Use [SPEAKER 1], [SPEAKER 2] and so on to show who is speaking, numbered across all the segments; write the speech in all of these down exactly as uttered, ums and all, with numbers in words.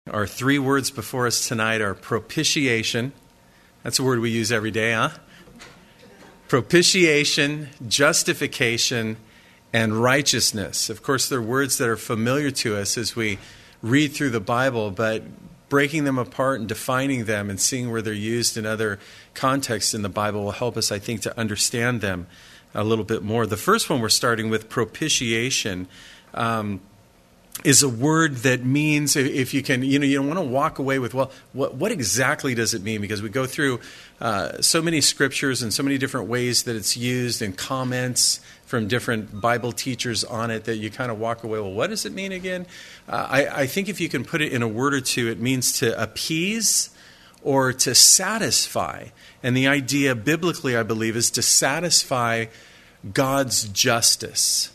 [SPEAKER 1] Our three words before us tonight are propitiation. That's a word we use every day, huh? Propitiation, justification, and righteousness. Of course, they're words that are familiar to us as we read through the Bible, but breaking them apart and defining them and seeing where they're used in other contexts in the Bible will help us, I think, to understand them a little bit more. The first one we're starting with, propitiation, um, is a word that means, if you can, you know, you don't want to walk away with, well, what, what exactly does it mean? Because we go through uh, so many scriptures and so many different ways that it's used and comments from different Bible teachers on it that you kind of walk away, well, what does it mean again? Uh, I, I think if you can put it in a word or two, it means to appease or to satisfy. And the idea biblically, I believe, is to satisfy God's justice.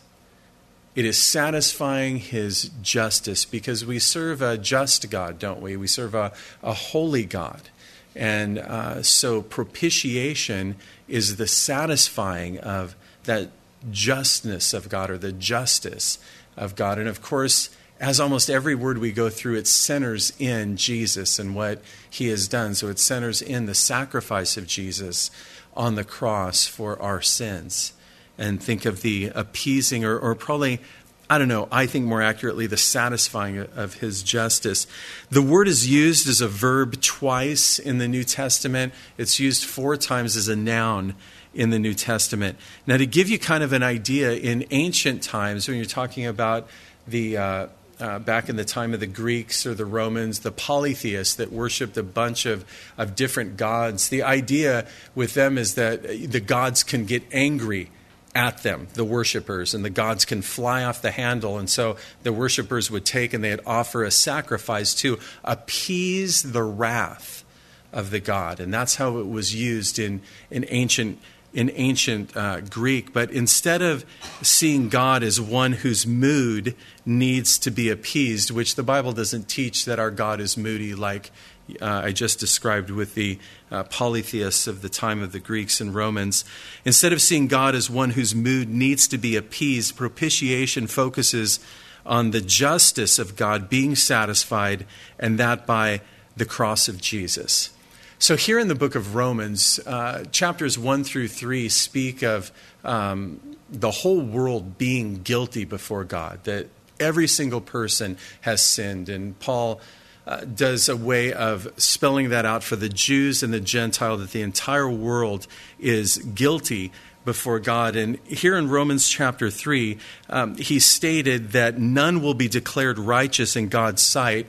[SPEAKER 1] It is satisfying His justice because we serve a just God, don't we? We serve a, a holy God. And uh, so propitiation is the satisfying of that justness of God, or the justice of God. And of course, as almost every word we go through, it centers in Jesus and what He has done. So it centers in the sacrifice of Jesus on the cross for our sins. And think of the appeasing, or, or probably, I don't know, I think more accurately, the satisfying of His justice. The word is used as a verb twice in the New Testament. It's used four times as a noun in the New Testament. Now, to give you kind of an idea, in ancient times, when you're talking about the uh, uh, back in the time of the Greeks or the Romans, the polytheists that worshipped a bunch of, of different gods, the idea with them is that the gods can get angry at them, the worshipers, and the gods can fly off the handle. And so the worshipers would take and they'd offer a sacrifice to appease the wrath of the god. And that's how it was used in, in ancient in ancient uh, Greek. But instead of seeing God as one whose mood needs to be appeased, which the Bible doesn't teach that our God is moody like Uh, I just described with the uh, polytheists of the time of the Greeks and Romans. Instead of seeing God as one whose mood needs to be appeased, propitiation focuses on the justice of God being satisfied, and that by the cross of Jesus. So here in the book of Romans, uh, chapters one through three speak of um, the whole world being guilty before God, that every single person has sinned. And Paul Uh, does a way of spelling that out for the Jews and the Gentile, that the entire world is guilty before God. And here in Romans chapter three, um, he stated that none will be declared righteous in God's sight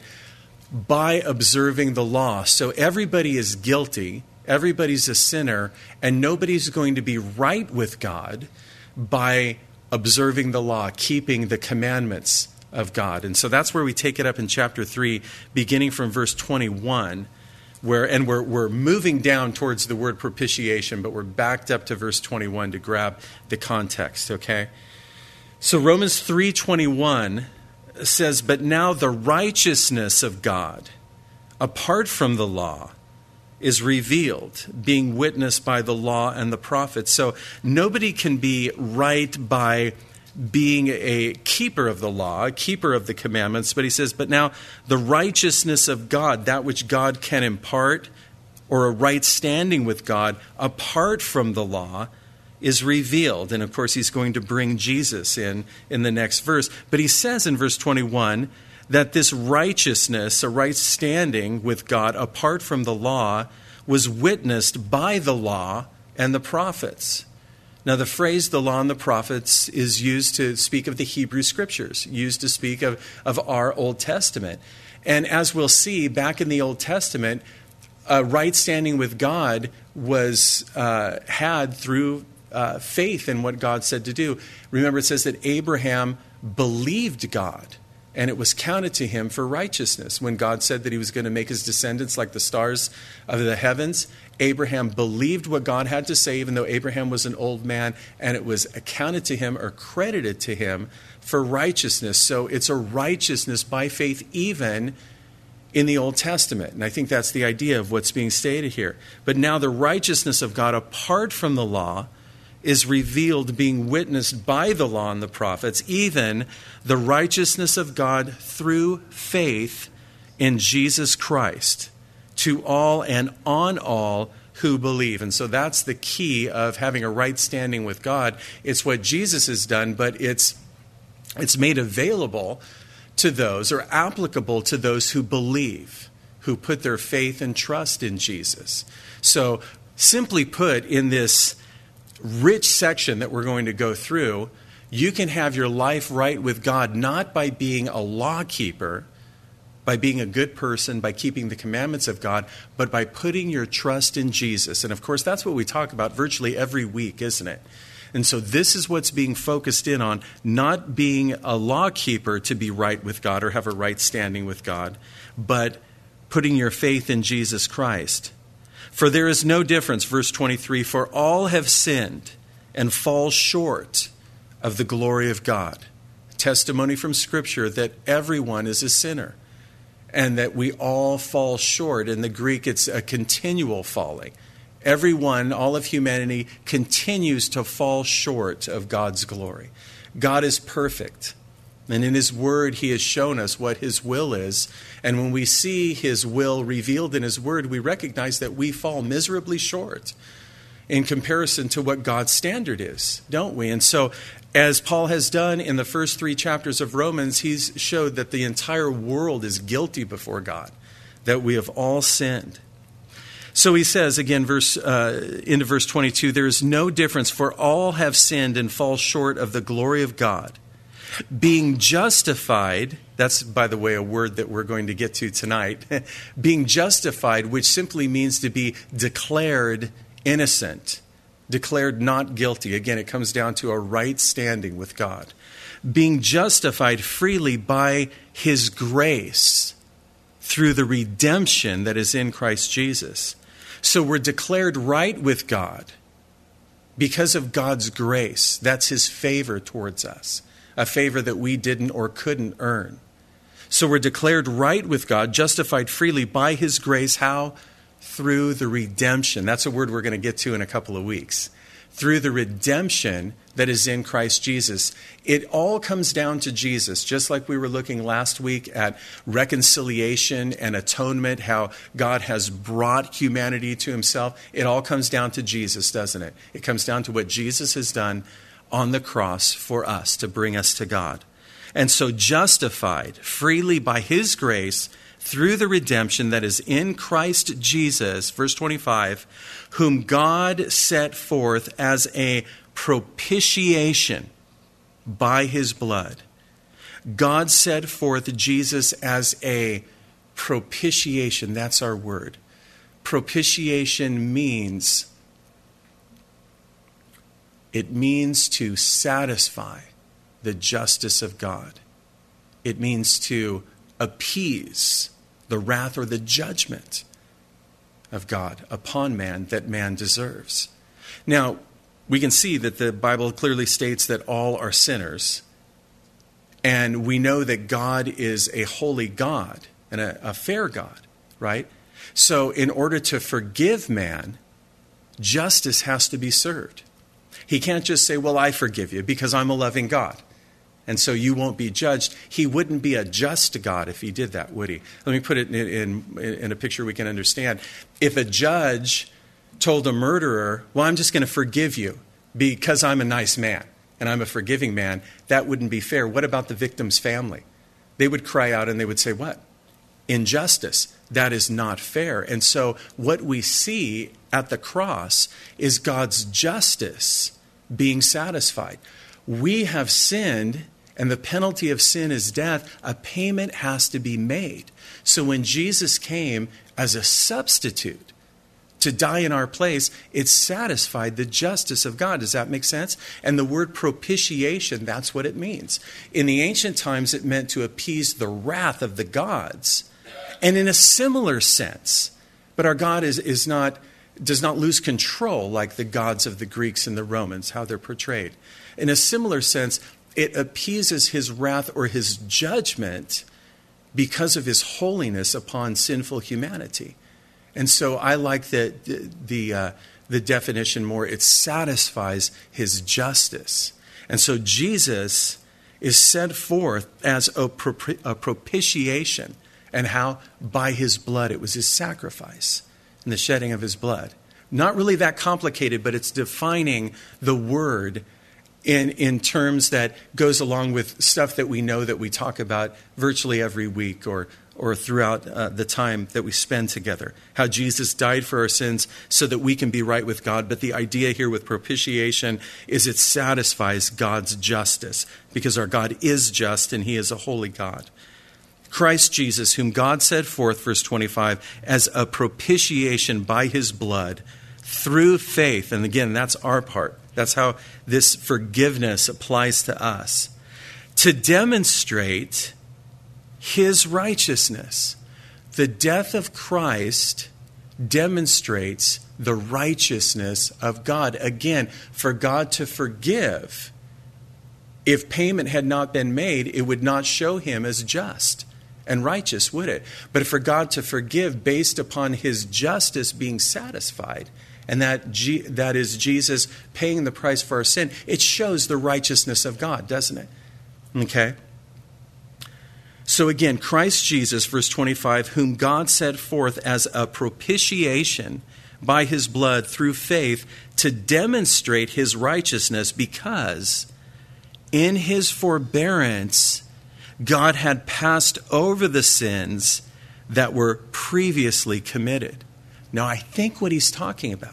[SPEAKER 1] by observing the law. So everybody is guilty, everybody's a sinner, and nobody's going to be right with God by observing the law, keeping the commandments of God. And so that's where we take it up in chapter three, beginning from verse twenty-one, where and we're we're moving down towards the word propitiation, but we're backed up to verse twenty-one to grab the context, okay? So Romans three twenty-one says, "But now the righteousness of God, apart from the law, is revealed, being witnessed by the law and the prophets." So nobody can be right by being a keeper of the law, a keeper of the commandments. But he says, but now the righteousness of God, that which God can impart, or a right standing with God apart from the law, is revealed. And of course, he's going to bring Jesus in in the next verse. But he says in verse twenty-one that this righteousness, a right standing with God apart from the law, was witnessed by the law and the prophets. Now, the phrase the law and the prophets is used to speak of the Hebrew Scriptures, used to speak of, of our Old Testament. And as we'll see, back in the Old Testament, a right standing with God was uh, had through uh, faith in what God said to do. Remember, it says that Abraham believed God, and it was counted to him for righteousness. When God said that He was going to make His descendants like the stars of the heavens, Abraham believed what God had to say, even though Abraham was an old man, and it was accounted to him or credited to him for righteousness. So it's a righteousness by faith even in the Old Testament. And I think that's the idea of what's being stated here. But now the righteousness of God apart from the law is revealed, being witnessed by the law and the prophets, even the righteousness of God through faith in Jesus Christ to all and on all who believe. And so that's the key of having a right standing with God. It's what Jesus has done, but it's it's made available to those, or applicable to those who believe, who put their faith and trust in Jesus. So simply put, in this rich section that we're going to go through, you can have your life right with God, not by being a law keeper, by being a good person, by keeping the commandments of God, but by putting your trust in Jesus. And of course, that's what we talk about virtually every week, isn't it? And so this is what's being focused in on, not being a law keeper to be right with God or have a right standing with God, but putting your faith in Jesus Christ. For there is no difference, verse twenty-three, for all have sinned and fall short of the glory of God. Testimony from Scripture that everyone is a sinner and that we all fall short. In the Greek, it's a continual falling. Everyone, all of humanity, continues to fall short of God's glory. God is perfect. And in His Word, He has shown us what His will is. And when we see His will revealed in His Word, we recognize that we fall miserably short in comparison to what God's standard is, don't we? And so, as Paul has done in the first three chapters of Romans, he's showed that the entire world is guilty before God, that we have all sinned. So he says, again, verse uh, into verse twenty-two, there is no difference, for all have sinned and fall short of the glory of God. Being justified, that's, by the way, a word that we're going to get to tonight, being justified, which simply means to be declared innocent, declared not guilty. Again, it comes down to a right standing with God. Being justified freely by His grace through the redemption that is in Christ Jesus. So we're declared right with God because of God's grace. That's His favor towards us, a favor that we didn't or couldn't earn. So we're declared right with God, justified freely by His grace. How? Through the redemption. That's a word we're going to get to in a couple of weeks. Through the redemption that is in Christ Jesus. It all comes down to Jesus, just like we were looking last week at reconciliation and atonement, how God has brought humanity to Himself. It all comes down to Jesus, doesn't it? It comes down to what Jesus has done on the cross for us to bring us to God. And so justified freely by His grace through the redemption that is in Christ Jesus, verse twenty-five, whom God set forth as a propitiation by His blood. God set forth Jesus as a propitiation. That's our word. Propitiation means, it means to satisfy the justice of God. It means to appease the wrath or the judgment of God upon man that man deserves. Now, we can see that the Bible clearly states that all are sinners. And we know that God is a holy God and a, a fair God, right? So in order to forgive man, justice has to be served. He can't just say, well, I forgive you because I'm a loving God, and so you won't be judged. He wouldn't be a just God if He did that, would He? Let me put it in, in, in a picture we can understand. If a judge told a murderer, well, I'm just going to forgive you because I'm a nice man and I'm a forgiving man, that wouldn't be fair. What about the victim's family? They would cry out and they would say, what? Injustice. That is not fair. And so what we see at the cross is God's justice being satisfied. We have sinned, and the penalty of sin is death. A payment has to be made. So when Jesus came as a substitute to die in our place, it satisfied the justice of God. Does that make sense? And the word propitiation, that's what it means. In the ancient times, it meant to appease the wrath of the gods. And in a similar sense, but our God is, is not, does not lose control like the gods of the Greeks and the Romans, how they're portrayed. In a similar sense, it appeases His wrath or His judgment because of His holiness upon sinful humanity. And so I like the the the, uh, the definition more. It satisfies His justice. And so Jesus is set forth as a, propi- a propitiation, And how? By his blood. It was his sacrifice and the shedding of his blood. Not really that complicated, but it's defining the word in, in terms that goes along with stuff that we know that we talk about virtually every week or, or throughout uh, the time that we spend together. How Jesus died for our sins so that we can be right with God. But the idea here with propitiation is it satisfies God's justice because our God is just and he is a holy God. Christ Jesus, whom God set forth, verse twenty-five, as a propitiation by his blood through faith. And again, that's our part. That's how this forgiveness applies to us. To demonstrate his righteousness. The death of Christ demonstrates the righteousness of God. Again, for God to forgive, if payment had not been made, it would not show him as just and righteous, would it? But for God to forgive based upon his justice being satisfied, and that G- that is Jesus paying the price for our sin, it shows the righteousness of God, doesn't it? Okay? So again, Christ Jesus, verse twenty-five, whom God set forth as a propitiation by his blood through faith to demonstrate his righteousness, because in his forbearance God had passed over the sins that were previously committed. Now, I think what he's talking about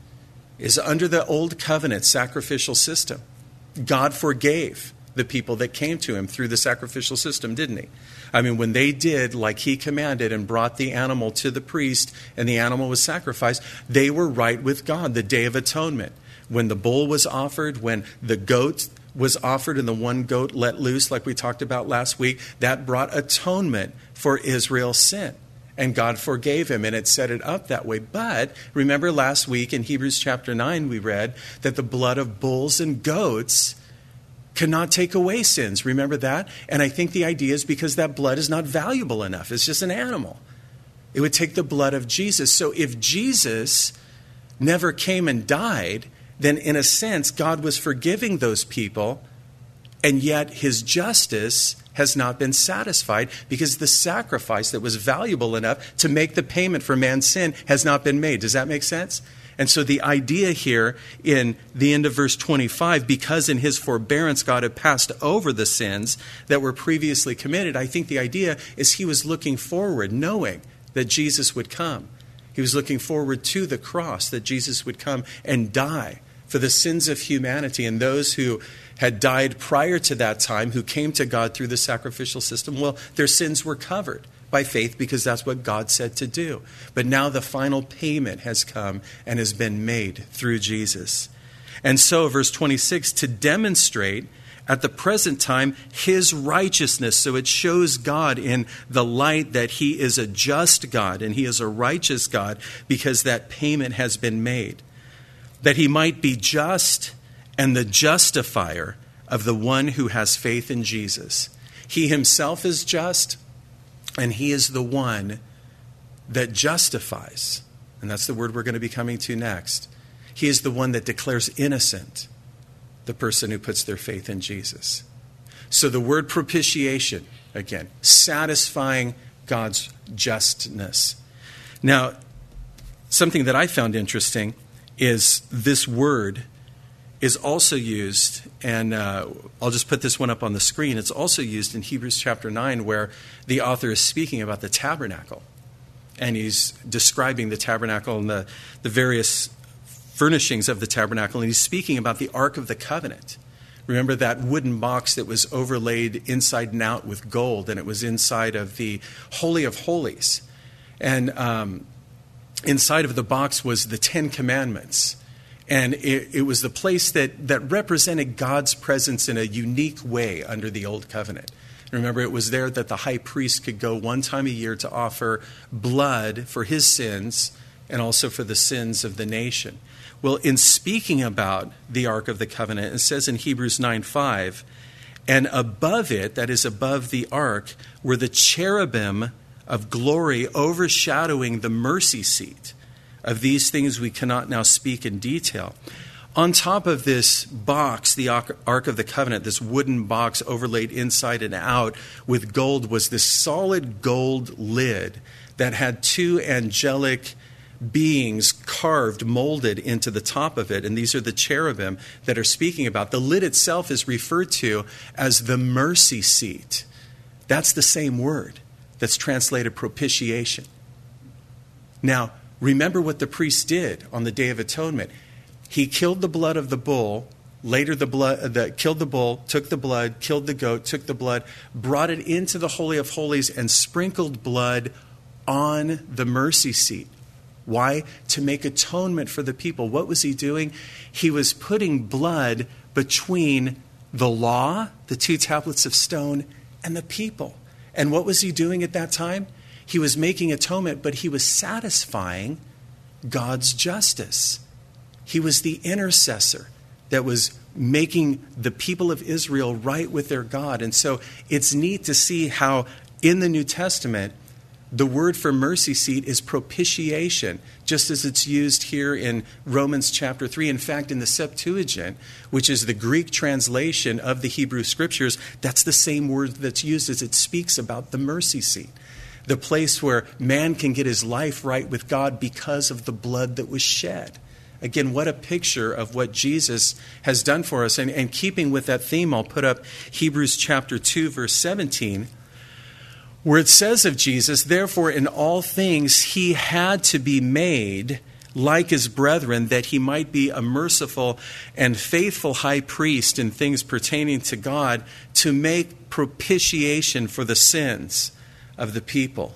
[SPEAKER 1] is under the old covenant sacrificial system, God forgave the people that came to him through the sacrificial system, didn't he? I mean, when they did like he commanded and brought the animal to the priest and the animal was sacrificed, they were right with God. The Day of Atonement, when the bull was offered, when the goat was offered and the one goat let loose, like we talked about last week, that brought atonement for Israel's sin. And God forgave him, and it set it up that way. But remember last week in Hebrews chapter nine, we read that the blood of bulls and goats cannot take away sins. Remember that? And I think the idea is because that blood is not valuable enough. It's just an animal. It would take the blood of Jesus. So if Jesus never came and died, then in a sense, God was forgiving those people, and yet his justice has not been satisfied because the sacrifice that was valuable enough to make the payment for man's sin has not been made. Does that make sense? And so the idea here in the end of verse twenty-five, because in his forbearance God had passed over the sins that were previously committed, I think the idea is he was looking forward, knowing that Jesus would come. He was looking forward to the cross, that Jesus would come and die for the sins of humanity. And those who had died prior to that time, who came to God through the sacrificial system, well, their sins were covered by faith because that's what God said to do. But now the final payment has come and has been made through Jesus. And so, verse twenty-six, to demonstrate at the present time his righteousness. So it shows God in the light that he is a just God and he is a righteous God because that payment has been made. That he might be just and the justifier of the one who has faith in Jesus. He himself is just, and he is the one that justifies. And that's the word we're going to be coming to next. He is the one that declares innocent the person who puts their faith in Jesus. So the word propitiation, again, satisfying God's justness. Now, something that I found interesting is this word is also used, and uh, I'll just put this one up on the screen. It's also used in Hebrews chapter nine, where the author is speaking about the tabernacle. And he's describing the tabernacle and the, the various furnishings of the tabernacle. And he's speaking about the Ark of the Covenant. Remember that wooden box that was overlaid inside and out with gold, and it was inside of the Holy of Holies. And um, inside of the box was the Ten Commandments. And it, it was the place that, that represented God's presence in a unique way under the Old Covenant. Remember, it was there that the high priest could go one time a year to offer blood for his sins and also for the sins of the nation. Well, in speaking about the Ark of the Covenant, it says in Hebrews nine five, and above it, that is above the ark, were the cherubim of glory overshadowing the mercy seat. Of these things we cannot now speak in detail. On top of this box, the Ark of the Covenant, this wooden box overlaid inside and out with gold, was this solid gold lid that had two angelic beings carved, molded into the top of it. And these are the cherubim that are speaking about. The lid itself is referred to as the mercy seat. That's the same word that's translated propitiation. Now, remember what the priest did on the Day of Atonement. He killed the blood of the bull, later the blood, the, killed the bull, took the blood, killed the goat, took the blood, brought it into the Holy of Holies and sprinkled blood on the mercy seat. Why? To make atonement for the people. What was he doing? He was putting blood between the law, the two tablets of stone, and the people. And what was he doing at that time? He was making atonement, but he was satisfying God's justice. He was the intercessor that was making the people of Israel right with their God. And so it's neat to see how in the New Testament, the word for mercy seat is propitiation, just as it's used here in Romans chapter three. In fact, in the Septuagint, which is the Greek translation of the Hebrew Scriptures, that's the same word that's used as it speaks about the mercy seat, the place where man can get his life right with God because of the blood that was shed. Again, what a picture of what Jesus has done for us. And, and keeping with that theme, I'll put up Hebrews chapter two, verse seventeen, where it says of Jesus, therefore in all things he had to be made like his brethren, that he might be a merciful and faithful high priest in things pertaining to God, to make propitiation for the sins of the people.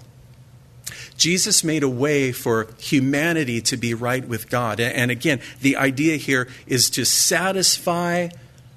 [SPEAKER 1] Jesus made a way for humanity to be right with God. And again, the idea here is to satisfy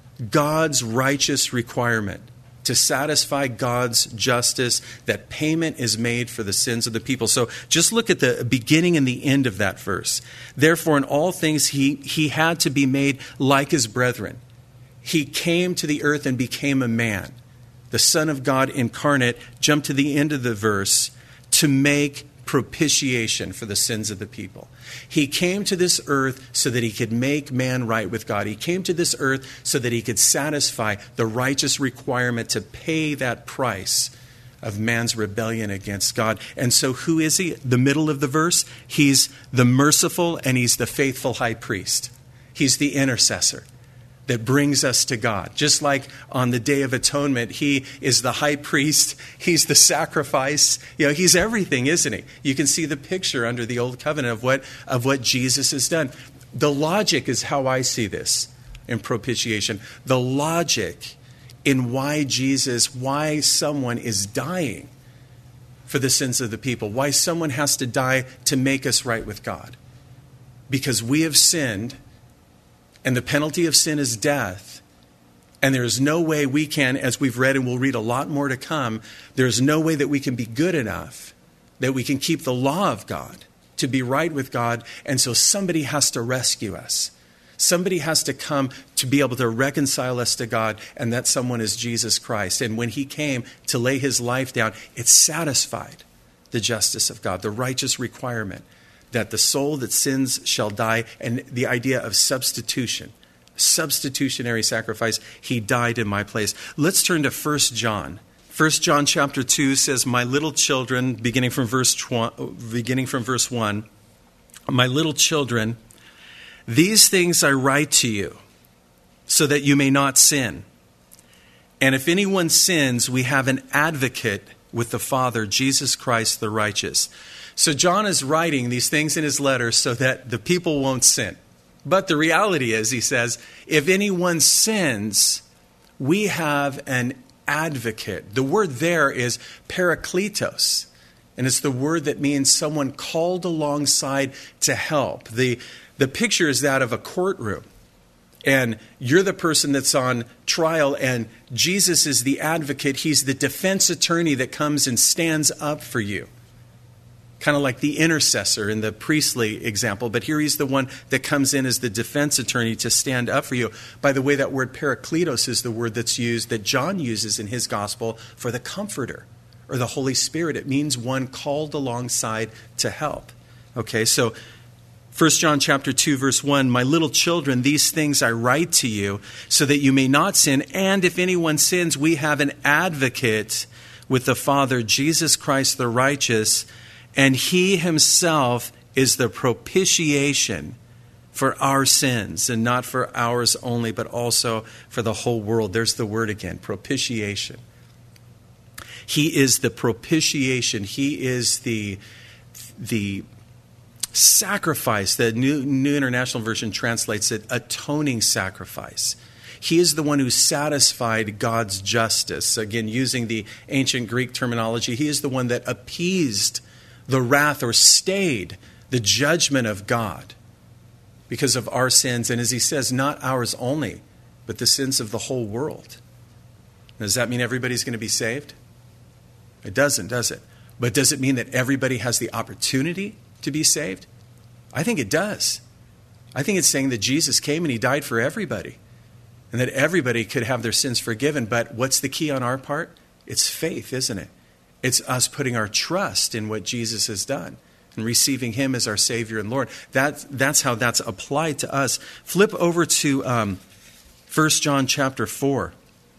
[SPEAKER 1] God's righteous requirement, to satisfy God's justice, that payment is made for the sins of the people. So just look at the beginning and the end of that verse. Therefore, in all things, he, he had to be made like his brethren. He came to the earth and became a man. The Son of God incarnate, jump to the end of the verse, to make propitiation for the sins of the people. He came to this earth so that he could make man right with God. He came to this earth so that he could satisfy the righteous requirement to pay that price of man's rebellion against God. And so who is he? The middle of the verse, he's the merciful and he's the faithful high priest. He's the intercessor that brings us to God. Just like on the Day of Atonement, he is the high priest, he's the sacrifice, you know, he's everything, isn't he? You can see the picture under the Old Covenant of what, of what Jesus has done. The logic is how I see this in propitiation. The logic in why Jesus, why someone is dying for the sins of the people, why someone has to die to make us right with God. Because we have sinned, and the penalty of sin is death. And there is no way we can, as we've read and we'll read a lot more to come, there is no way that we can be good enough, that we can keep the law of God, to be right with God. And so somebody has to rescue us. Somebody has to come to be able to reconcile us to God, and that someone is Jesus Christ. And when he came to lay his life down, it satisfied the justice of God, the righteous requirement that the soul that sins shall die, and the idea of substitution, substitutionary sacrifice. He died in my place. Let's turn to First John. First John chapter two says, my little children, beginning from verse tw- beginning from verse one, my little children, these things I write to you so that you may not sin. And if anyone sins, we have an advocate with the Father, Jesus Christ the righteous. So John is writing these things in his letter so that the people won't sin. But the reality is, he says, if anyone sins, we have an advocate. The word there is parakletos. And it's the word that means someone called alongside to help. The, the picture is that of a courtroom. And you're the person that's on trial, and Jesus is the advocate. He's the defense attorney that comes and stands up for you. Kind of like the intercessor in the priestly example. But here he's the one that comes in as the defense attorney to stand up for you. By the way, that word parakletos is the word that's used, that John uses in his gospel for the comforter or the Holy Spirit. It means one called alongside to help. Okay, so First John chapter two, verse one, my little children, these things I write to you so that you may not sin. And if anyone sins, we have an advocate with the Father, Jesus Christ the righteous, and he himself is the propitiation for our sins, and not for ours only, but also for the whole world. There's the word again, propitiation. He is the propitiation. He is the, the sacrifice. The New, New International Version translates it atoning sacrifice. He is the one who satisfied God's justice. Again, using the ancient Greek terminology, he is the one that appeased the wrath or stayed the judgment of God because of our sins. And as he says, not ours only, but the sins of the whole world. Does that mean everybody's going to be saved? It doesn't, does it? But does it mean that everybody has the opportunity to be saved? I think it does. I think it's saying that Jesus came and he died for everybody, and that everybody could have their sins forgiven. But what's the key on our part? It's faith, isn't it? It's us putting our trust in what Jesus has done and receiving him as our Savior and Lord. That, that's how that's applied to us. Flip over to um, First John chapter four.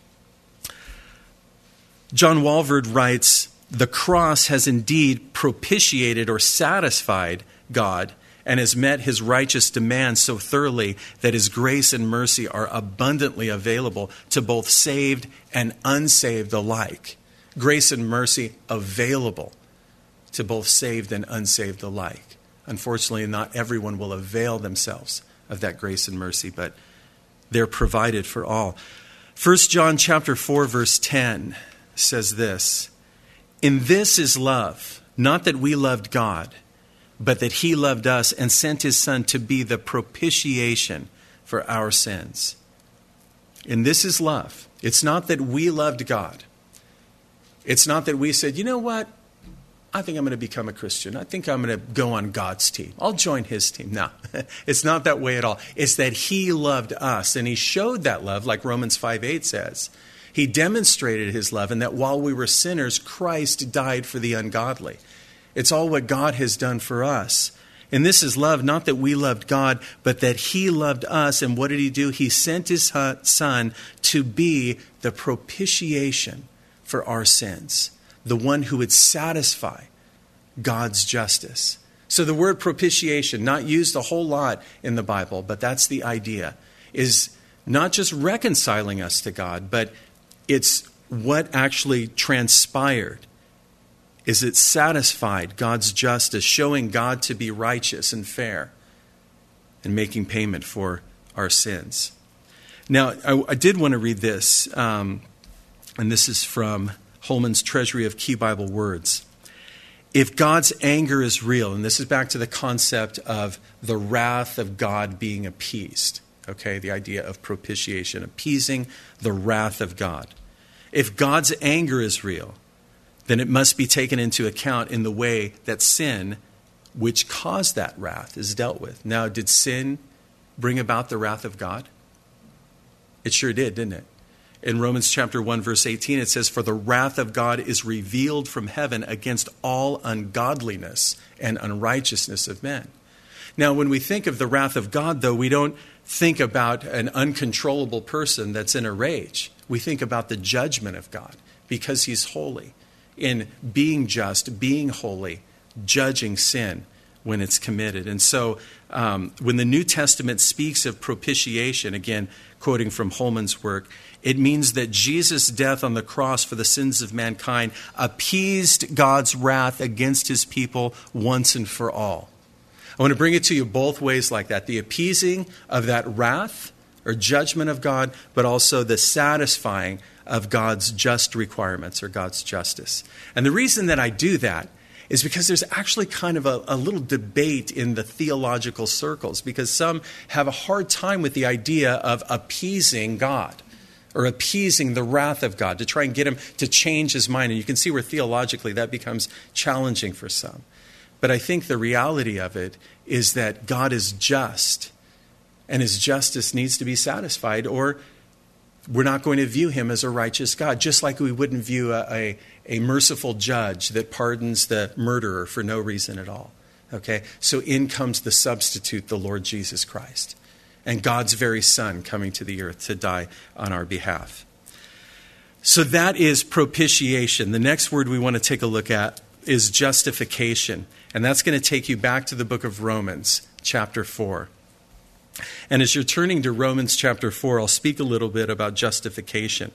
[SPEAKER 1] John Walvoord writes, the cross has indeed propitiated or satisfied God and has met his righteous demands so thoroughly that his grace and mercy are abundantly available to both saved and unsaved alike. Grace and mercy available to both saved and unsaved alike. Unfortunately, not everyone will avail themselves of that grace and mercy, but they're provided for all. First John chapter four, verse ten says this, in this is love, not that we loved God, but that he loved us and sent his Son to be the propitiation for our sins. And this is love. It's not that we loved God. It's not that we said, you know what? I think I'm going to become a Christian. I think I'm going to go on God's team. I'll join his team. No, it's not that way at all. It's that he loved us, and he showed that love, like Romans five eight says. He demonstrated his love, and that while we were sinners, Christ died for the ungodly. It's all what God has done for us. And this is love, not that we loved God, but that he loved us. And what did he do? He sent his Son to be the propitiation for our sins, the one who would satisfy God's justice. So the word propitiation, not used a whole lot in the Bible, but that's the idea, is not just reconciling us to God, but it's what actually transpired. Is it satisfied God's justice, showing God to be righteous and fair and making payment for our sins. Now, I, I did want to read this, um, and this is from Holman's Treasury of Key Bible Words. If God's anger is real, and this is back to the concept of the wrath of God being appeased, okay, the idea of propitiation, appeasing the wrath of God. If God's anger is real, then it must be taken into account in the way that sin, which caused that wrath, is dealt with. Now, did sin bring about the wrath of God? It sure did, didn't it? In Romans chapter one, verse eighteen, it says, for the wrath of God is revealed from heaven against all ungodliness and unrighteousness of men. Now, when we think of the wrath of God, though, we don't think about an uncontrollable person that's in a rage. We think about the judgment of God because he's holy, in being just, being holy, judging sin when it's committed. And so um, when the New Testament speaks of propitiation, again, quoting from Holman's work, it means that Jesus' death on the cross for the sins of mankind appeased God's wrath against his people once and for all. I want to bring it to you both ways like that. The appeasing of that wrath or judgment of God, but also the satisfying of God's just requirements or God's justice. And the reason that I do that is because there's actually kind of a, a little debate in the theological circles, because some have a hard time with the idea of appeasing God or appeasing the wrath of God to try and get him to change his mind. And you can see where theologically that becomes challenging for some. But I think the reality of it is that God is just, and his justice needs to be satisfied, or we're not going to view him as a righteous God, just like we wouldn't view a, a, a merciful judge that pardons the murderer for no reason at all. Okay? So in comes the substitute, the Lord Jesus Christ. And God's very Son coming to the earth to die on our behalf. So that is propitiation. The next word we want to take a look at is justification. And that's going to take you back to the book of Romans, chapter four. And as you're turning to Romans chapter four, I'll speak a little bit about justification.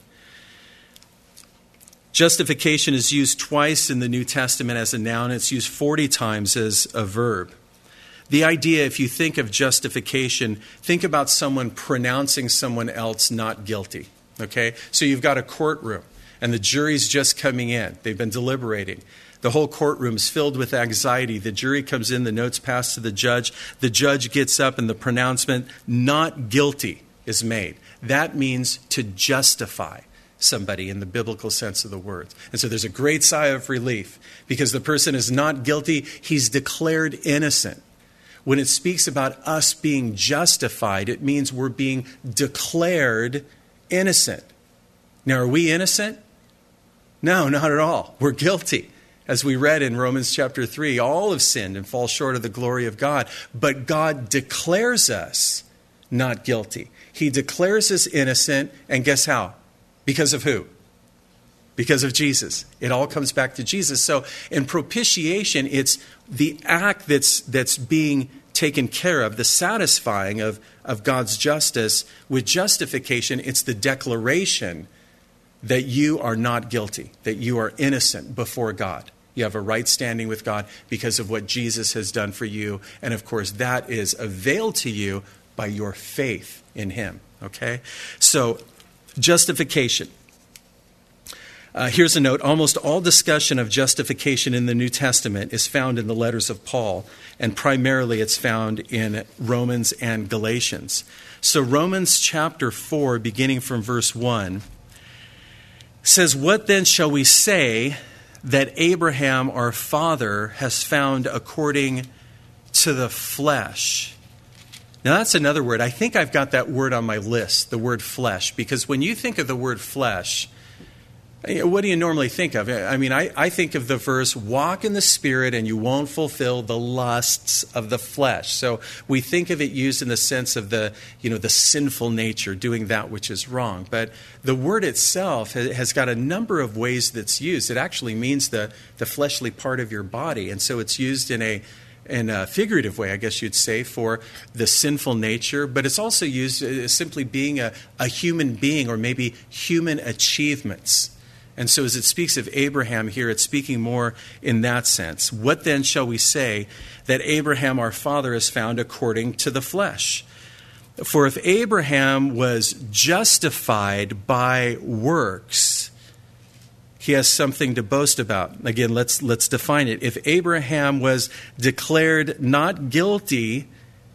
[SPEAKER 1] Justification is used twice in the New Testament as a noun. It's used forty times as a verb. The idea, if you think of justification, think about someone pronouncing someone else not guilty. Okay? So you've got a courtroom, and the jury's just coming in. They've been deliberating. The whole courtroom's filled with anxiety. The jury comes in, the notes pass to the judge. The judge gets up, and the pronouncement, not guilty, is made. That means to justify somebody in the biblical sense of the word. And so there's a great sigh of relief because the person is not guilty. He's declared innocent. When it speaks about us being justified, it means we're being declared innocent. Now, are we innocent? No, not at all. We're guilty. As we read in Romans chapter three, all have sinned and fall short of the glory of God. But God declares us not guilty. He declares us innocent, and guess how? Because of who? Because of Jesus. It all comes back to Jesus. So in propitiation, it's the act that's that's being taken care of, the satisfying of, of God's justice. With justification, it's the declaration that you are not guilty, that you are innocent before God. You have a right standing with God because of what Jesus has done for you. And of course, that is availed to you by your faith in him. Okay? So, justification. Uh, here's a note. Almost all discussion of justification in the New Testament is found in the letters of Paul, and primarily it's found in Romans and Galatians. So Romans chapter four, beginning from verse one, says, "What then shall we say that Abraham our father has found according to the flesh?" Now that's another word. I think I've got that word on my list, the word flesh, because when you think of the word flesh, what do you normally think of? I mean, I, I think of the verse, walk in the Spirit and you won't fulfill the lusts of the flesh. So we think of it used in the sense of the, you know, the sinful nature, doing that which is wrong. But the word itself has got a number of ways that's used. It actually means the, the fleshly part of your body. And so it's used in a in a figurative way, I guess you'd say, for the sinful nature. But it's also used as simply being a, a human being or maybe human achievements. And so as it speaks of Abraham here, it's speaking more in that sense. What then shall we say that Abraham our father has found according to the flesh? For if Abraham was justified by works, he has something to boast about. Again, let's let's define it. If Abraham was declared not guilty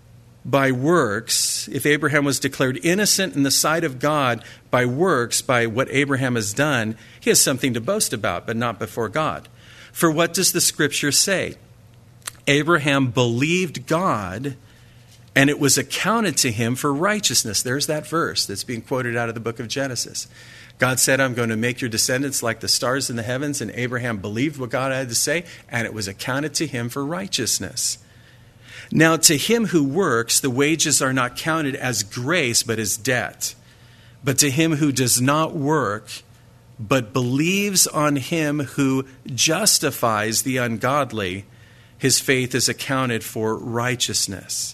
[SPEAKER 1] by works, if Abraham was declared innocent in the sight of God by works, by what Abraham has done, he has something to boast about, but not before God. For what does the Scripture say? Abraham believed God, and it was accounted to him for righteousness. There's that verse that's being quoted out of the book of Genesis. God said, I'm going to make your descendants like the stars in the heavens, and Abraham believed what God had to say, and it was accounted to him for righteousness. Now, to him who works, the wages are not counted as grace, but as debt. But to him who does not work, but believes on him who justifies the ungodly, his faith is accounted for righteousness.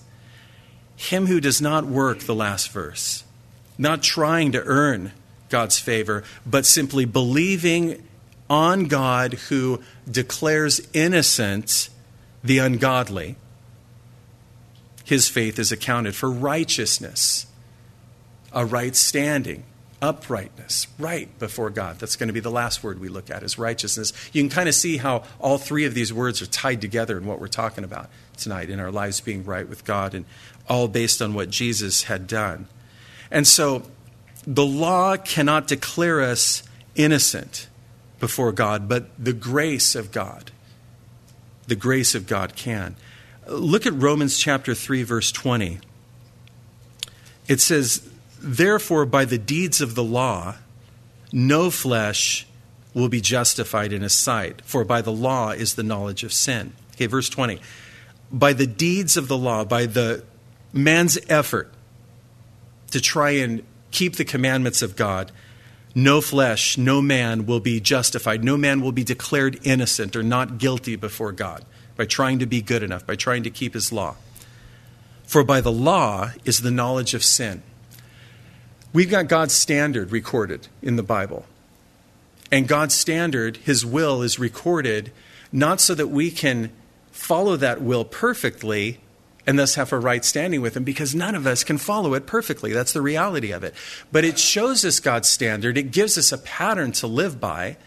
[SPEAKER 1] Him who does not work, the last verse, not trying to earn God's favor, but simply believing on God who declares innocent the ungodly, his faith is accounted for righteousness, a right standing, uprightness, right before God. That's going to be the last word we look at, is righteousness. You can kind of see how all three of these words are tied together in what we're talking about tonight, in our lives being right with God, and all based on what Jesus had done. And so the law cannot declare us innocent before God, but the grace of God, the grace of God can. Look at Romans chapter three, verse twenty. It says, therefore, by the deeds of the law, no flesh will be justified in his sight, for by the law is the knowledge of sin. Okay, verse twenty. by the deeds of the law, by the man's effort to try and keep the commandments of God, no flesh, no man will be justified. No man will be declared innocent or not guilty before God by trying to be good enough, by trying to keep his law. For by the law is the knowledge of sin. We've got God's standard recorded in the Bible. And God's standard, his will, is recorded not so that we can follow that will perfectly and thus have a right standing with him, because none of us can follow it perfectly. That's the reality of it. But it shows us God's standard. It gives us a pattern to live by.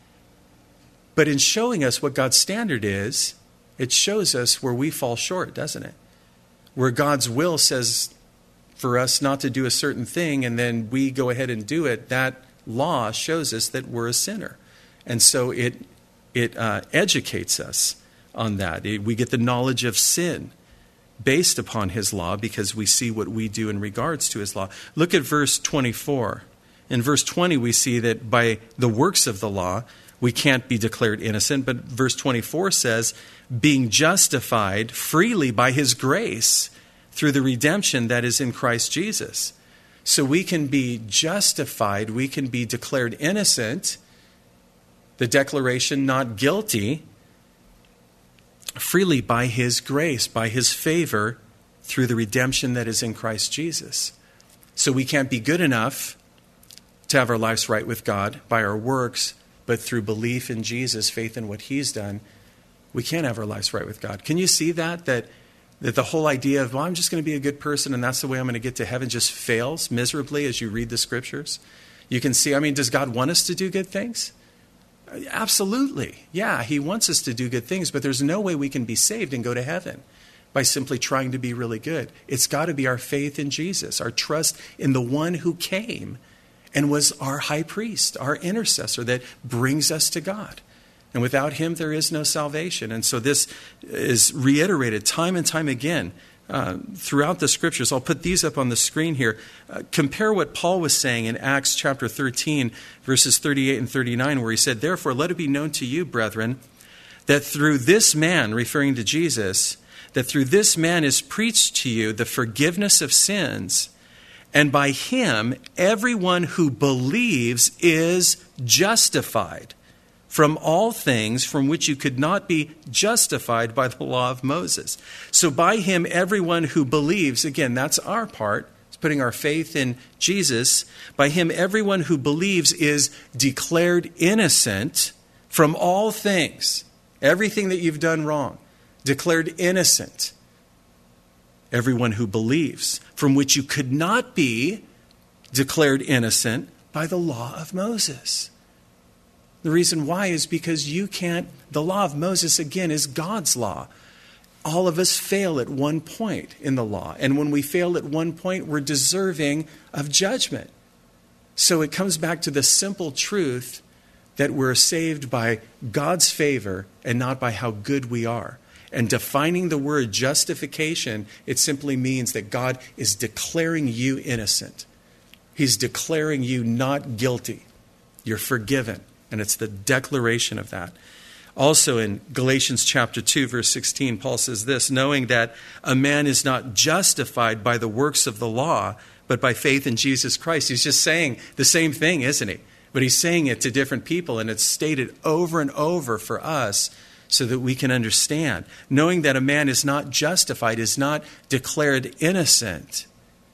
[SPEAKER 1] But in showing us what God's standard is, it shows us where we fall short, doesn't it? Where God's will says for us not to do a certain thing, and then we go ahead and do it, that law shows us that we're a sinner. And so it, it uh, educates us on that. It, we get the knowledge of sin based upon his law because we see what we do in regards to his law. Look at verse twenty-four. In verse twenty, we see that by the works of the law, we can't be declared innocent. But verse twenty-four says, being justified freely by his grace through the redemption that is in Christ Jesus. So we can be justified, we can be declared innocent, the declaration not guilty, freely by his grace, by his favor, through the redemption that is in Christ Jesus. So we can't be good enough to have our lives right with God by our works, but through belief in Jesus, faith in what he's done, we can have our lives right with God. Can you see that? That, that the whole idea of, well, I'm just going to be a good person and that's the way I'm going to get to heaven just fails miserably as you read the scriptures? You can see, I mean, does God want us to do good things? Absolutely. Yeah, he wants us to do good things, but there's no way we can be saved and go to heaven by simply trying to be really good. It's got to be our faith in Jesus, our trust in the one who came and was our high priest, our intercessor that brings us to God. And without him, there is no salvation. And so this is reiterated time and time again uh, throughout the scriptures. I'll put these up on the screen here. Uh, compare what Paul was saying in Acts chapter thirteen, verses thirty-eight and thirty-nine, where he said, therefore, let it be known to you, brethren, that through this man, referring to Jesus, that through this man is preached to you the forgiveness of sins, and by him, everyone who believes is justified from all things from which you could not be justified by the law of Moses. So by him, everyone who believes, again, that's our part, it's putting our faith in Jesus. By him, everyone who believes is declared innocent from all things. Everything that you've done wrong, declared innocent. Everyone who believes, from which you could not be declared innocent by the law of Moses. The reason why is because you can't, the law of Moses, again, is God's law. All of us fail at one point in the law. And when we fail at one point, we're deserving of judgment. So it comes back to the simple truth that we're saved by God's favor and not by how good we are. And defining the word justification, it simply means that God is declaring you innocent. He's declaring you not guilty. You're forgiven. And it's the declaration of that. Also in Galatians chapter two, verse sixteen, Paul says this, knowing that a man is not justified by the works of the law, but by faith in Jesus Christ. He's just saying the same thing, isn't he? But he's saying it to different people, and it's stated over and over for us so that we can understand. Knowing that a man is not justified, is not declared innocent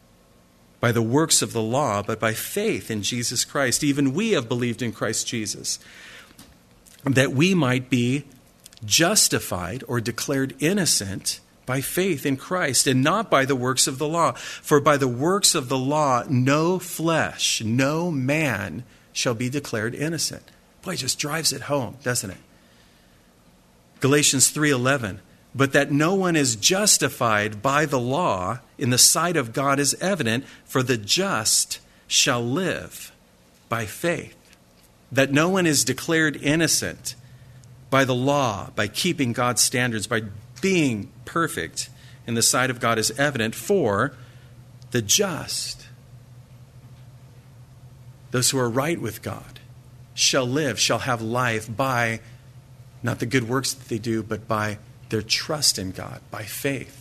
[SPEAKER 1] by the works of the law, but by faith in Jesus Christ. Even we have believed in Christ Jesus, that we might be justified or declared innocent by faith in Christ, and not by the works of the law. For by the works of the law, no flesh, no man shall be declared innocent. Boy, it just drives it home, doesn't it? Galatians three eleven. But that no one is justified by the law in the sight of God is evident, for the just shall live by faith. That no one is declared innocent by the law, by keeping God's standards, by being perfect in the sight of God is evident, for the just, those who are right with God, shall live, shall have life by not the good works that they do, but by their trust in God by faith.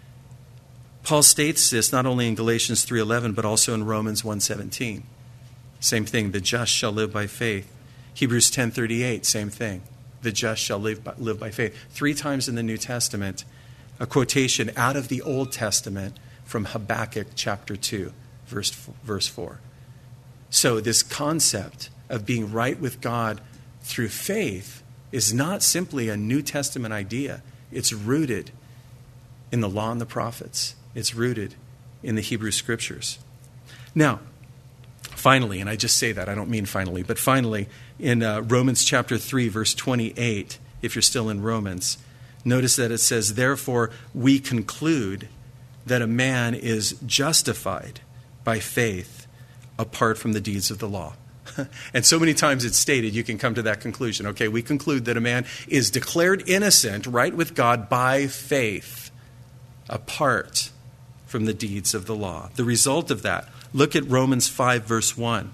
[SPEAKER 1] Paul states this not only in Galatians three eleven, but also in Romans one seventeen. Same thing, the just shall live by faith. Hebrews ten thirty-eight, same thing. The just shall live by, live by faith. Three times in the New Testament, a quotation out of the Old Testament from Habakkuk chapter two, verse, verse four. So this concept of being right with God through faith is not simply a New Testament idea. It's rooted in the law and the prophets. It's rooted in the Hebrew Scriptures. Now, finally, and I just say that, I don't mean finally, but finally, in uh, Romans chapter three, verse twenty-eight, if you're still in Romans, notice that it says, therefore, we conclude that a man is justified by faith apart from the deeds of the law. And so many times it's stated, you can come to that conclusion. Okay, we conclude that a man is declared innocent, right with God, by faith, apart from the deeds of the law. The result of that, look at Romans five, verse one.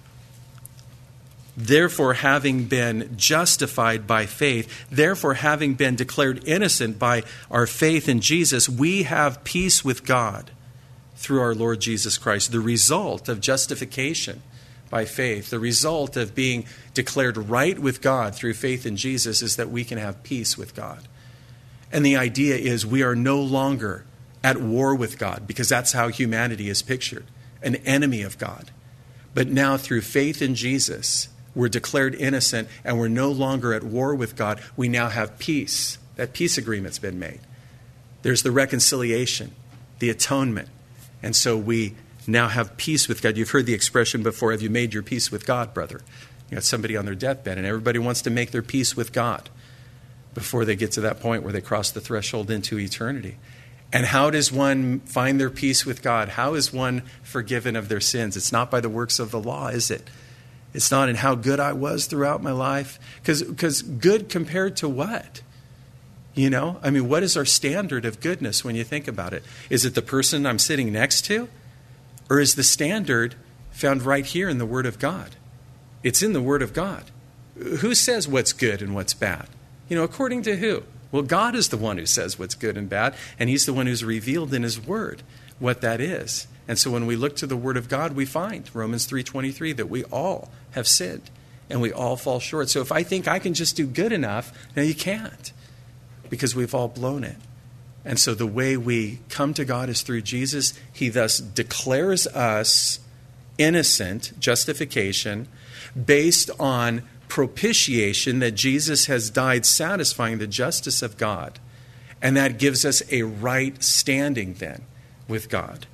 [SPEAKER 1] Therefore, having been justified by faith, therefore, having been declared innocent by our faith in Jesus, we have peace with God through our Lord Jesus Christ. The result of justification by faith, the result of being declared right with God through faith in Jesus is that we can have peace with God. And the idea is we are no longer at war with God, because that's how humanity is pictured, an enemy of God. But now through faith in Jesus, we're declared innocent and we're no longer at war with God. We now have peace. That peace agreement's been made. There's the reconciliation, the atonement. And so we now have peace with God. You've heard the expression before, have you made your peace with God, brother? You got somebody on their deathbed and everybody wants to make their peace with God before they get to that point where they cross the threshold into eternity. And how does one find their peace with God? How is one forgiven of their sins? It's not by the works of the law, is it? It's not in how good I was throughout my life. Because because good compared to what? You know? I mean, what is our standard of goodness when you think about it? Is it the person I'm sitting next to? Or is the standard found right here in the Word of God? It's in the Word of God. Who says what's good and what's bad? You know, according to who? Well, God is the one who says what's good and bad, and He's the one who's revealed in His Word what that is. And so when we look to the Word of God, we find, Romans three twenty-three, that we all have sinned, and we all fall short. So if I think I can just do good enough, no, you can't, because we've all blown it. And so the way we come to God is through Jesus. He thus declares us innocent, justification, based on propitiation, that Jesus has died satisfying the justice of God. And that gives us a right standing then with God.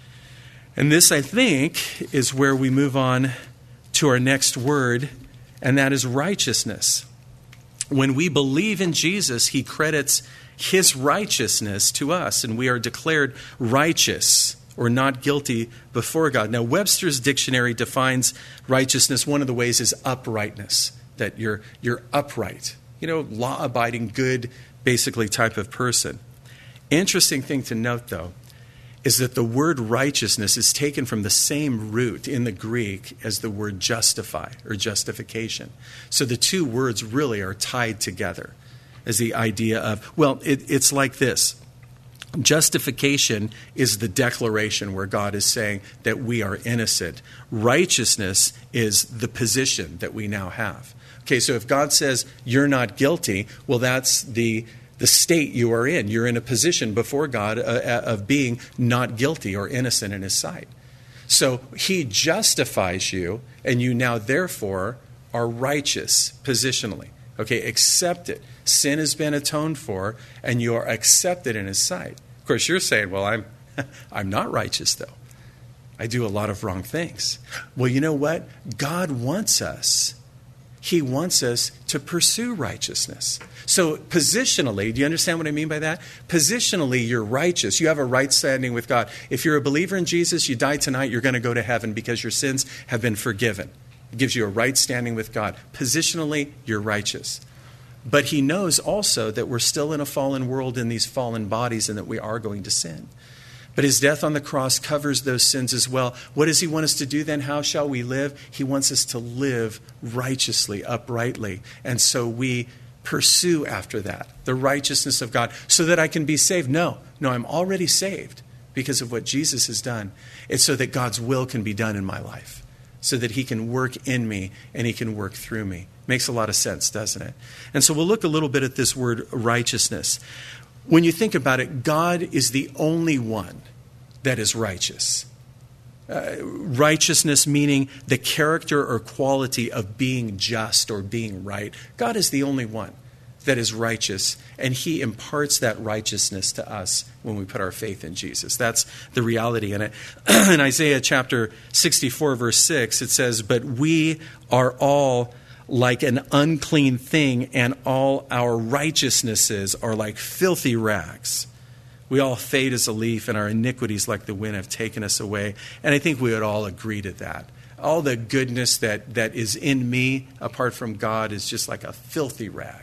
[SPEAKER 1] And this, I think, is where we move on to our next word, and that is righteousness. When we believe in Jesus, He credits His righteousness to us, and we are declared righteous or not guilty before God. Now, Webster's dictionary defines righteousness. One of the ways is uprightness, that you're you're upright, you know, law-abiding, good, basically type of person. Interesting thing to note, though, is that the word righteousness is taken from the same root in the Greek as the word justify or justification. So the two words really are tied together as the idea of, well, it, it's like this. Justification is the declaration where God is saying that we are innocent. Righteousness is the position that we now have. Okay, so if God says you're not guilty, well, that's the the state you are in. You're in a position before God uh, of being not guilty or innocent in His sight. So He justifies you, and you now therefore are righteous positionally. Okay, accept it. Sin has been atoned for, and you are accepted in His sight. Of course, you're saying, well, I'm I'm not righteous, though. I do a lot of wrong things. Well, you know what? God wants us. He wants us to pursue righteousness. So positionally, do you understand what I mean by that? Positionally, you're righteous. You have a right standing with God. If you're a believer in Jesus, you die tonight, you're going to go to heaven because your sins have been forgiven. It gives you a right standing with God. Positionally, you're righteous. But He knows also that we're still in a fallen world in these fallen bodies and that we are going to sin. But His death on the cross covers those sins as well. What does He want us to do then? How shall we live? He wants us to live righteously, uprightly. And so we pursue after that, the righteousness of God, so that I can be saved. No, no, I'm already saved because of what Jesus has done. It's so that God's will can be done in my life, so that he can work in me and he can work through me. Makes a lot of sense, doesn't it? And so we'll look a little bit at this word righteousness. When you think about it, God is the only one that is righteous. Uh, righteousness meaning the character or quality of being just or being right. God is the only one that is righteous, and he imparts that righteousness to us when we put our faith in Jesus. That's the reality in it. In Isaiah chapter sixty-four, verse six, it says, "But we are all like an unclean thing, and all our righteousnesses are like filthy rags. We all fade as a leaf, and our iniquities like the wind have taken us away." And I think we would all agree to that. All the goodness that, that is in me, apart from God, is just like a filthy rag.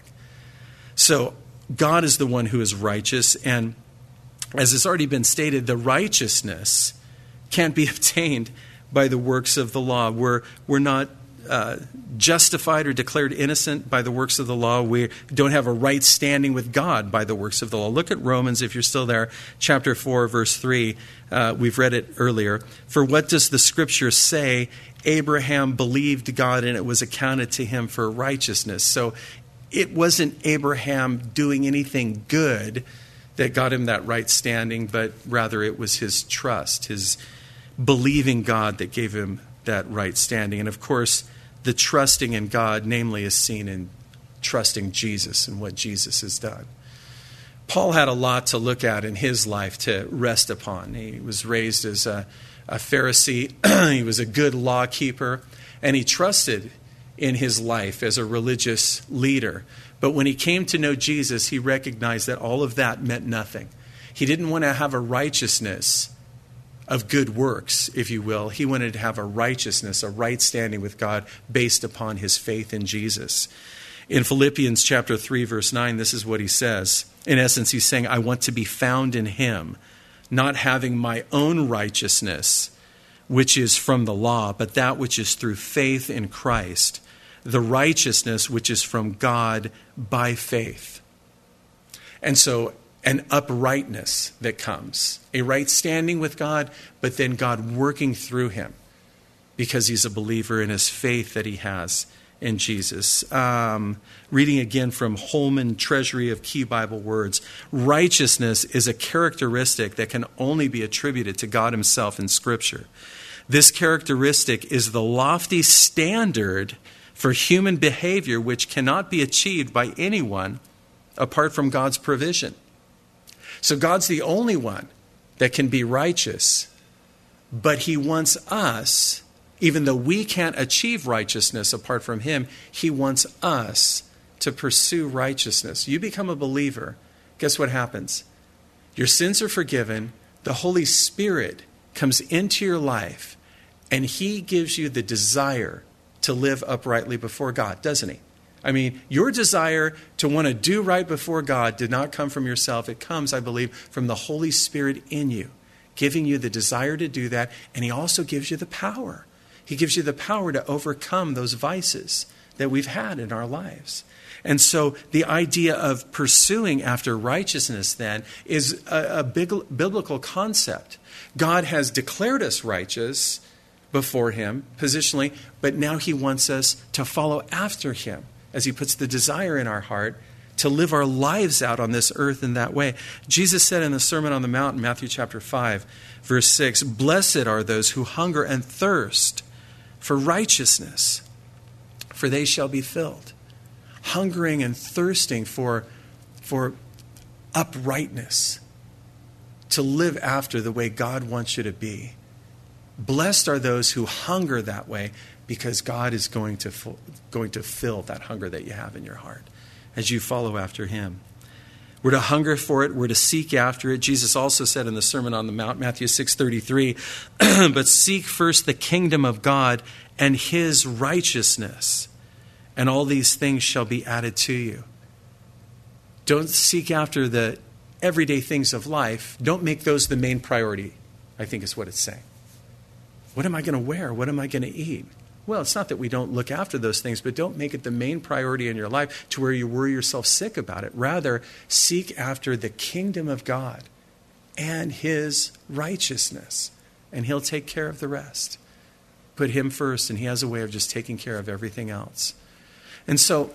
[SPEAKER 1] So God is the one who is righteous, and as has already been stated, the righteousness can't be obtained by the works of the law. We're, we're not Uh, justified or declared innocent by the works of the law. We don't have a right standing with God by the works of the law. Look at Romans, if you're still there, chapter four, verse three. Uh, we've read it earlier. "For what does the scripture say? Abraham believed God, and it was accounted to him for righteousness." So it wasn't Abraham doing anything good that got him that right standing, but rather it was his trust, his believing God that gave him that right standing. And of course, the trusting in God, namely, is seen in trusting Jesus and what Jesus has done. Paul had a lot to look at in his life to rest upon. He was raised as a, a Pharisee. He was a good law keeper, and he trusted in his life as a religious leader. But when he came to know Jesus, he recognized that all of that meant nothing. He didn't want to have a righteousness of good works, if you will. He wanted to have a righteousness, a right standing with God based upon his faith in Jesus. In Philippians chapter three, verse nine, this is what he says. In essence, he's saying, "I want to be found in him, not having my own righteousness, which is from the law, but that which is through faith in Christ, the righteousness which is from God by faith." And so an uprightness that comes, a right standing with God, but then God working through him because he's a believer in his faith that he has in Jesus. Um, reading again from Holman Treasury of Key Bible Words, righteousness is a characteristic that can only be attributed to God himself in Scripture. This characteristic is the lofty standard for human behavior which cannot be achieved by anyone apart from God's provision. So God's the only one that can be righteous, but he wants us, even though we can't achieve righteousness apart from him, he wants us to pursue righteousness. You become a believer, guess what happens? Your sins are forgiven, the Holy Spirit comes into your life, and he gives you the desire to live uprightly before God, doesn't he? I mean, your desire to want to do right before God did not come from yourself. It comes, I believe, from the Holy Spirit in you, giving you the desire to do that. And he also gives you the power. He gives you the power to overcome those vices that we've had in our lives. And so the idea of pursuing after righteousness then is a, a big biblical concept. God has declared us righteous before him, positionally, but now he wants us to follow after him, as he puts the desire in our heart to live our lives out on this earth in that way. Jesus said in the Sermon on the Mount in Matthew chapter five, verse six, "Blessed are those who hunger and thirst for righteousness, for they shall be filled." Hungering and thirsting for, for uprightness, to live after the way God wants you to be. Blessed are those who hunger that way, because God is going to going to fill that hunger that you have in your heart as you follow after him. We're to hunger for it. We're to seek after it. Jesus also said in the Sermon on the Mount, Matthew six thirty-three, "But seek first the kingdom of God and his righteousness, and all these things shall be added to you." Don't seek after the everyday things of life. Don't make those the main priority, I think is what it's saying. What am I going to wear? What am I going to eat? Well, it's not that we don't look after those things, but don't make it the main priority in your life to where you worry yourself sick about it. Rather, seek after the kingdom of God and his righteousness, and he'll take care of the rest. Put him first, and he has a way of just taking care of everything else. And so,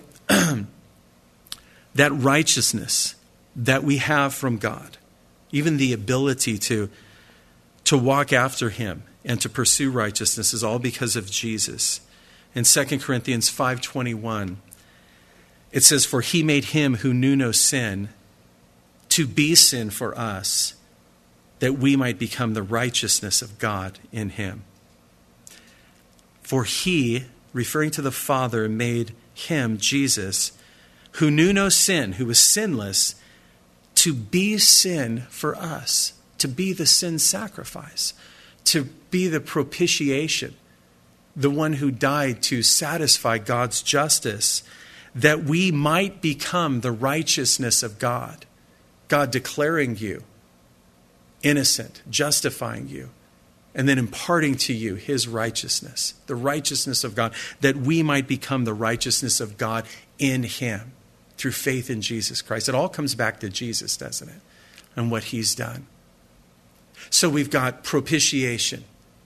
[SPEAKER 1] that righteousness that we have from God, even the ability to, to walk after him and to pursue righteousness, is all because of Jesus. In Second Corinthians five twenty-one, it says, "For he made him who knew no sin to be sin for us, that we might become the righteousness of God in him." For he, referring to the Father, made him, Jesus, who knew no sin, who was sinless, to be sin for us, to be the sin sacrifice, to be the propitiation, the one who died to satisfy God's justice, that we might become the righteousness of God. God declaring you innocent, justifying you, and then imparting to you his righteousness, the righteousness of God, that we might become the righteousness of God in him through faith in Jesus Christ. It all comes back to Jesus, doesn't it? And what he's done. So we've got propitiation,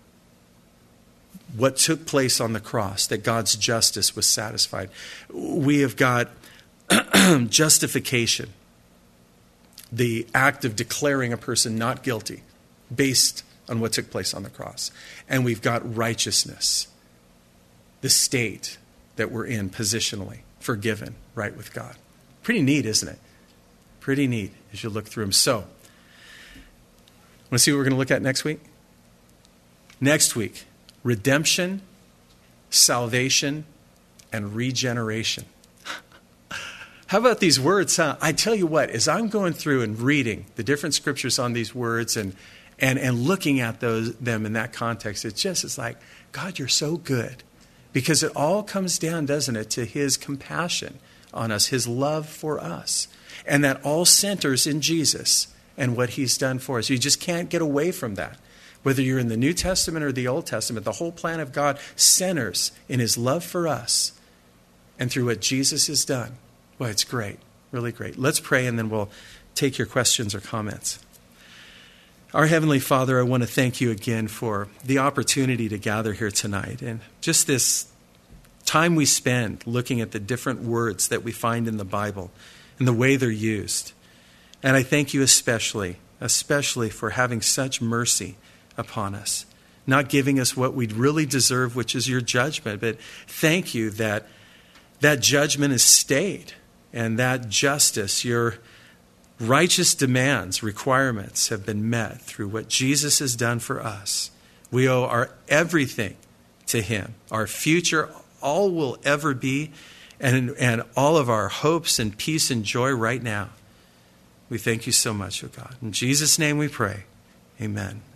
[SPEAKER 1] what took place on the cross, that God's justice was satisfied. We have got justification, the act of declaring a person not guilty based on what took place on the cross. And we've got righteousness, the state that we're in positionally, forgiven, right with God. Pretty neat, isn't it? Pretty neat as you look through them. So, want to see what we're going to look at next week? Next week, redemption, salvation, and regeneration. How about these words, huh? I tell you what, as I'm going through and reading the different scriptures on these words and and, and looking at those them in that context, it's just, it's like, God, you're so good. Because it all comes down, doesn't it, to his compassion on us, his love for us. And that all centers in Jesus and what he's done for us. You just can't get away from that. Whether you're in the New Testament or the Old Testament, the whole plan of God centers in his love for us and through what Jesus has done. Well, it's great, really great. Let's pray, and then we'll take your questions or comments. Our Heavenly Father, I want to thank you again for the opportunity to gather here tonight, and just this time we spend looking at the different words that we find in the Bible and the way they're used. And I thank you especially, especially for having such mercy upon us, not giving us what we'd really deserve, which is your judgment. But thank you that that judgment is stayed, and that justice, your righteous demands, requirements have been met through what Jesus has done for us. We owe our everything to him. Our future, all will ever be, and, and all of our hopes and peace and joy right now. We thank you so much, oh God. In Jesus' name we pray. Amen.